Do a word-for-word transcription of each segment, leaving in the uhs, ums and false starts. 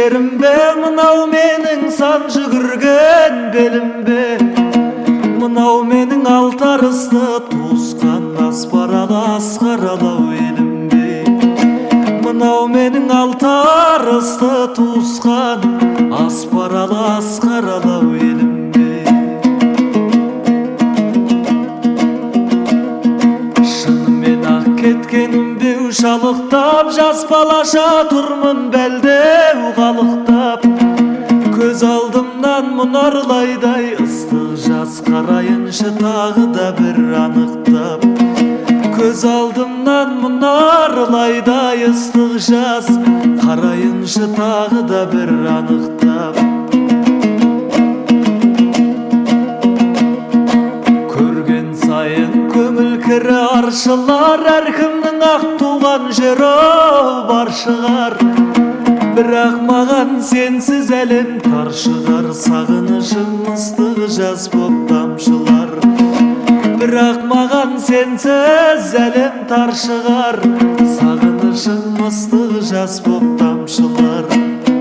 жеримбе, мынау менің сан жүгірген белимбе, мынау менің алтарысты туысқан аспаралы асқаралау елімбе, мынау менің алтарысты туысқан аспаралы асқаралау елімбе. Шынымен ақ кеткенімбе ушалықтап, жас балаша тұрмын бәлдеу қалықтап, көз алдымнан мұнарлайдай ыстық жас қарайыншы тағы да бір анықтап, көз алдымнан мұнарлайдай ыстық жас қарайыншы тағы да бір анықтап. Көрген сайын көңіл кірі аршылар, әркімнің ақ туған жері бар шығар, бірақ маған сенсіз әлем тар шығар, сағынышым ыстық жас боп тамшылар. Бірақ маған сенсіз әлем тар шығар, сағынышым ыстық жас боп тамшылар.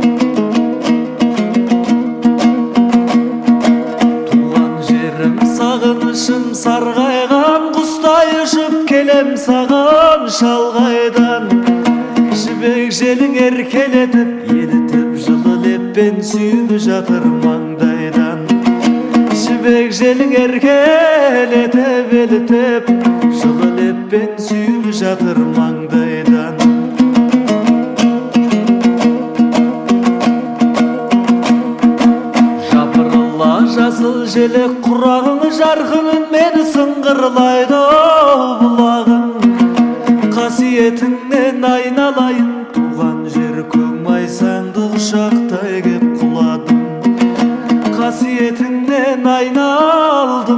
Туған жерім сағынышым сарғайған, құстай ұшып келем саған шалғайдан. Жібек желің еркелетіп, елітіп, жылы леппен сүйіп жатыр маңдайдан. Жібек желің еркелетіп, елітіп, жылы леппен сүйіп жатыр маңдайдан. Жапырыла жасыл желек құрағың, жарқының мені сыңғырлайды бұлағың. Қасиетіңнен айналайын, туған жер көк майсаңды құшақтай кеп құладым. Қасиетіңнен айналдым,